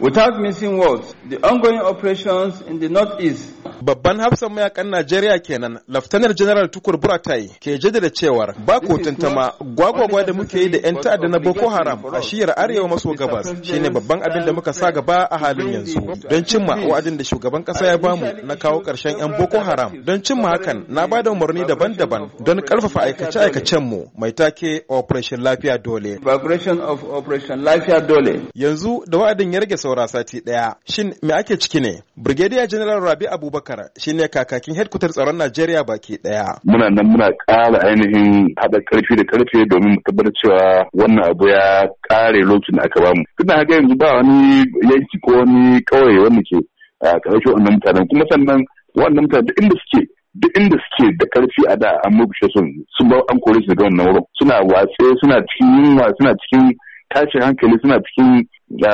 Without missing words, the ongoing operations in the northeast. Babban hafsan mayakan Najeriya kenan, Laftanar General Tukur Buratai ke jaddada cewar ba ko tantama gwagwagwa da muke yi da 'yan ta'adda na Boko Haram a shiyar arewa maso gabas shine babban abin da muka sa gaba a halin yanzu don cimma wa'adin da shugaban kasa ya bamu na kawo karshen 'yan Boko Haram. Don cimma hakan na bada umarni daban-daban don karfafa aikace-aikacen mu mai take Operation Lafiya Dole. Operation Lafiya Dole. Yanzu da wa'adin ya rage saura sati daya. Shin me ake ciki ne? Brigadier General Rabi Abubakar shine kakakin headquarter tsaron Najeriya baki daya. Muna nan muna ƙara ainihin haɗa ƙarfi da ƙarfe domin mu tabbatar cewa wannan abu ya ƙare lokacin da aka bamu. Tunda haka yanzu ba wani yanki ko wani ƙauye wanda ke ƙarshe wannan mutanen, kuma sannan wannan mutanen duk inda suke da ƙarfi a da an murkushe sun ba an kore su daga wannan wurin. Suna watse, suna cikin yunwa, suna cikin tashin hankali, suna cikin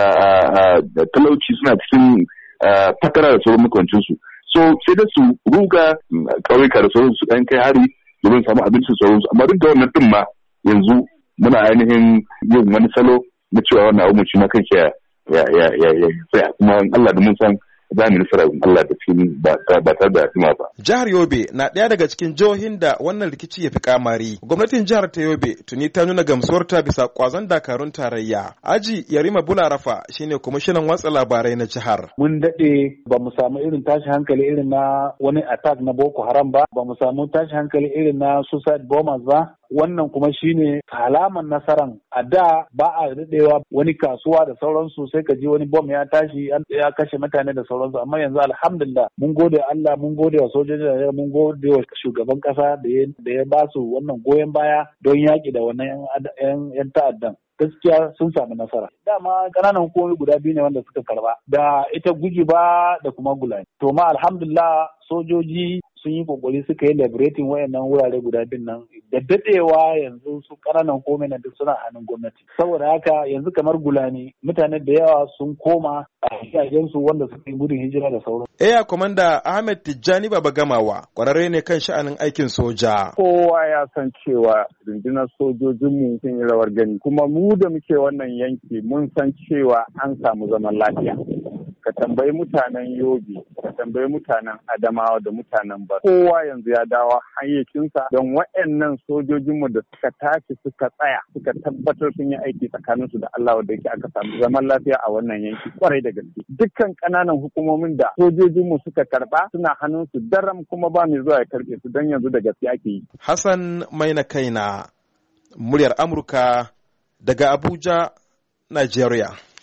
talauci, suna cikin fatara da sauran makwancinsu. So sai da su ruga ƙauyuka da sauransu ɗan kai hari domin samu abinci sauransu, amma duk da wannan ɗin ma yanzu muna ainihin yin wani salo na cewa wannan abu mu na kanki ya tsaya, kuma Allah da mun san za mu nasara Allah da cikin ba tare da hima ba. Jihar Yobe na ɗaya daga cikin jihohin da wannan rikici ya fi kamari. Gwamnatin jihar ta Yobe tuni ta nuna gamsuwarta bisa kwazon dakarun tarayya. Aji Yarima Bularafa shine kwamishinan watsa labarai na jihar. Mun daɗe ba mu samu irin tashi hankali irin na wani attack na Boko Haram ba mu samu tashi hankali irin na suicide bombers ba. Wannan kuma shine alaman nasaran. A da ba a daɗewa wani kasuwa da sauransu sai ka ji wani bom ya tashi ya kashe mutane da sauransu, amma yanzu alhamdulillah mun gode Allah, mun gode wa sojoji, mun gode wa shugaban kasa da ya ba su wannan goyon baya don yaƙi da wannan yan ta'addan. Gaskiya sun samu nasara. Dama ƙananan hukumomi guda biyu ne wanda suka karba, da ita Gujiba da kuma Gulani. To ma alhamdulillah sojoji sun yi kokari suka yi liberating wayannan wurare guda bin nan. Da dadewa yanzu su ƙananan hukumomi nan duk suna hannun gwamnati. Saboda haka yanzu kamar Gulani mutane da yawa sun koma a gidajensu wanda suka yi gudun hijira da sauran. Eya Komanda Ahmed Tijjani Baba Gamawa kwararre ne kan sha'anin aikin soja. Kowa ya san cewa rundunar sojojinmu sun yi rawar gani, kuma mu da muke wannan yanki mun san cewa an samu zaman lafiya. Ka tambayi mutanen Yobe, ka tambayi mutanen Adamawa da mutanen Bar. Kowa yanzu ya dawo hayyacinsa don waɗannan sojojinmu da suka tashi suka tsaya suka tabbatar sun yi aiki tsakaninsu da Allah wanda yake aka samu zaman lafiya a wannan yanki kwarai da gaske. Dukkan ƙananan hukumomin da sojojinmu suka karɓa suna hannunsu daram, kuma ba mai zuwa ya karɓe su don yanzu da gaske ake yi. Hassan Maina Kaina, muryar Amurka daga Abuja, Nigeria.